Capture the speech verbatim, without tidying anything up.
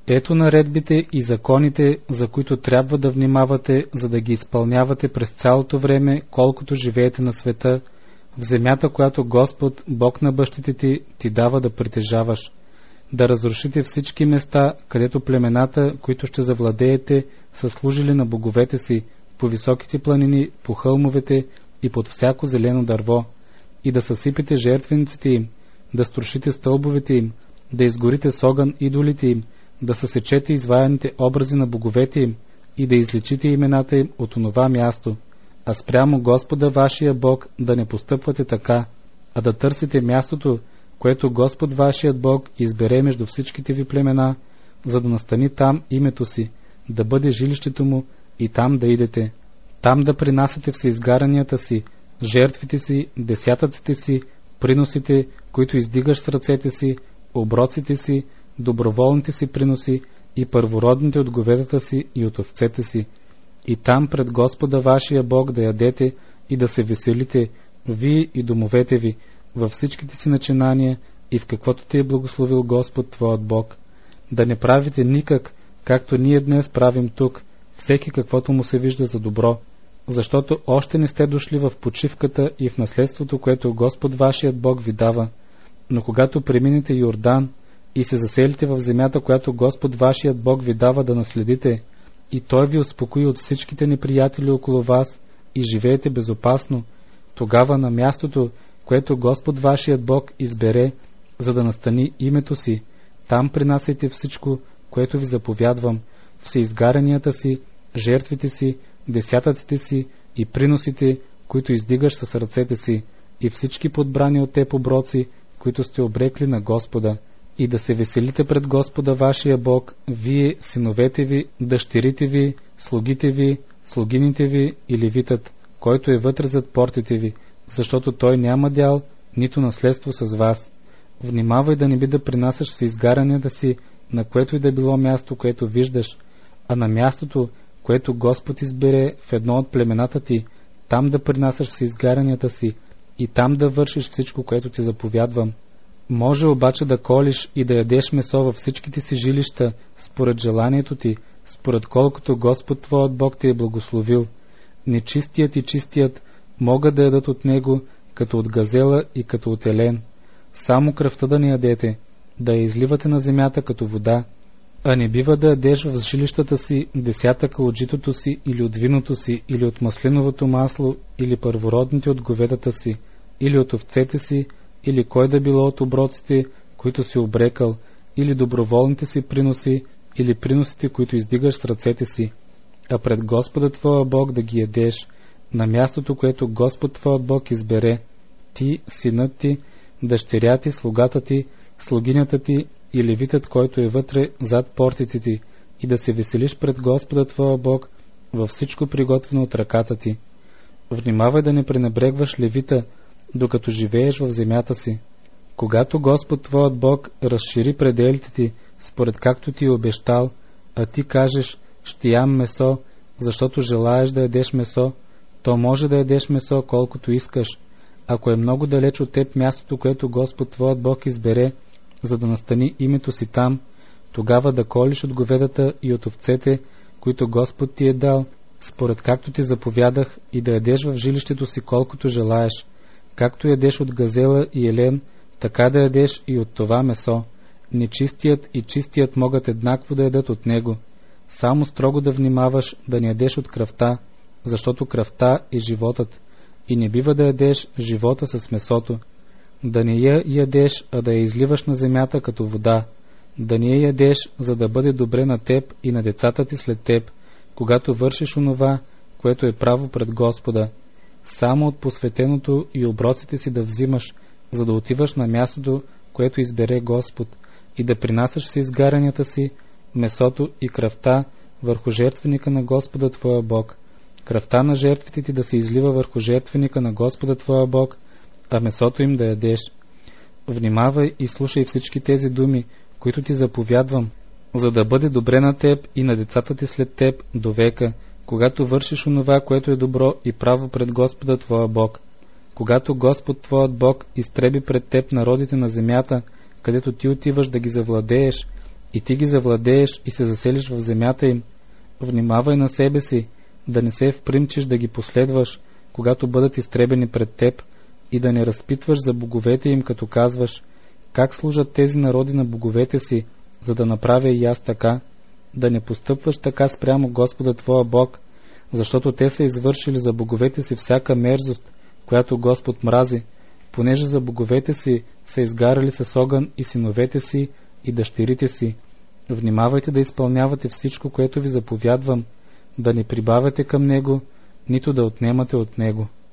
Ето наредбите и законите, за които трябва да внимавате, за да ги изпълнявате през цялото време, колкото живеете на света, в земята, която Господ, Бог на бащите ти, ти дава да притежаваш. Да разрушите всички места, където племената, които ще завладеете, са служили на боговете си, по високите планини, по хълмовете и под всяко зелено дърво, и да съсипете жертвениците им, да струшите стълбовете им, да изгорите с огън идолите им, да съсечете изваяните образи на боговете им и да изличите имената им от онова място, а спрямо Господа вашия Бог да не постъпвате така, а да търсите мястото, което Господ вашият Бог избере между всичките ви племена, за да настани там името си, да бъде жилището му и там да идете. Там да принасяте всеизгаранията си, жертвите си, десятъците си, приносите, които издигаш с ръцете си, оброците си, доброволните си приноси и първородните от говедата си и от овцете си. И там пред Господа вашия Бог да ядете и да се веселите, вие и домовете ви, във всичките си начинания и в каквото ти е благословил Господ твоят Бог. Да не правите никак, както ние днес правим тук, всеки каквото му се вижда за добро, защото още не сте дошли в почивката и в наследството, което Господ вашият Бог ви дава. Но когато преминете Йордан и се заселите в земята, която Господ вашият Бог ви дава да наследите, и Той ви успокои от всичките неприятели около вас и живеете безопасно, тогава на мястото, което Господ вашият Бог избере, за да настани името си, там принасяйте всичко, което ви заповядвам, всеизгарянията си, жертвите си, десятъците си и приносите, които издигаш с ръцете си, и всички подбрани от теб оброци, които сте обрекли на Господа, и да се веселите пред Господа вашия Бог, вие, синовете ви, дъщерите ви, слугите ви, слугините ви и левитът, който е вътре зад портите ви, защото той няма дял, нито наследство с вас. Внимавай да не би да принасяш всеизгарянията си, на което и да било място, което виждаш, а на мястото, което Господ избере в едно от племената ти, там да принасяш всеизгарянията си и там да вършиш всичко, което ти заповядвам. Може обаче да колиш и да ядеш месо във всичките си жилища, според желанието ти, според колкото Господ твоят Бог ти е благословил. Нечистият и чистият могат да ядат от него, като от газела и като от елен. Само кръвта да не ядете, да я изливате на земята като вода, а не бива да ядеш в жилищата си десятъка от житото си или от виното си, или от маслиновото масло, или първородните от говедата си, или от овцете си, или кой да било от оброците, които си обрекал, или доброволните си приноси, или приносите, които издигаш с ръцете си, а пред Господа твоя Бог да ги ядеш, на мястото, което Господ твоят Бог избере, ти, синът ти, дъщеря ти, слугата ти, слугинята ти и левитът, който е вътре зад портите ти, и да се веселиш пред Господа твоя Бог във всичко приготвено от ръката ти. Внимавай да не пренебрегваш левита, докато живееш в земята си. Когато Господ твоят Бог разшири пределите ти, според както ти е обещал, а ти кажеш, ще ям месо, защото желаеш да ядеш месо, то може да ядеш месо колкото искаш. Ако е много далеч от теб мястото, което Господ твоят Бог избере, за да настани името си там, тогава да колиш от говедата и от овцете, които Господ ти е дал, според както ти заповядах, и да ядеш в жилището си колкото желаеш. Както ядеш от газела и елен, така да ядеш и от това месо. Нечистият и чистият могат еднакво да ядат от него. Само строго да внимаваш да не ядеш от кръвта, защото кръвта е животът, и не бива да ядеш живота с месото. Да не я ядеш, а да я изливаш на земята като вода. Да не я ядеш, за да бъде добре на теб и на децата ти след теб, когато вършиш онова, което е право пред Господа. Само от посветеното и оброците си да взимаш, за да отиваш на мястото, което избере Господ, и да принасяш си изгарянията си, месото и кръвта върху жертвеника на Господа твоя Бог. Кръвта на жертвите ти да се излива върху жертвеника на Господа твоя Бог, а месото им да ядеш. Внимавай и слушай всички тези думи, които ти заповядвам, за да бъде добре на теб и на децата ти след теб до века, когато вършиш онова, което е добро и право пред Господа твоя Бог. Когато Господ твоят Бог изтреби пред теб народите на земята, където ти отиваш да ги завладееш, и ти ги завладееш и се заселиш в земята им, внимавай на себе си, да не се впримчиш да ги последваш, когато бъдат изтребени пред теб, и да не разпитваш за боговете им, като казваш: как служат тези народи на боговете си, за да направя и аз така. Да не постъпваш така спрямо Господа твоя Бог, защото те са извършили за боговете си всяка мерзост, която Господ мрази, понеже за боговете си са изгарали с огън и синовете си и дъщерите си. Внимавайте да изпълнявате всичко, което ви заповядвам, да не прибавяте към него, нито да отнемате от него.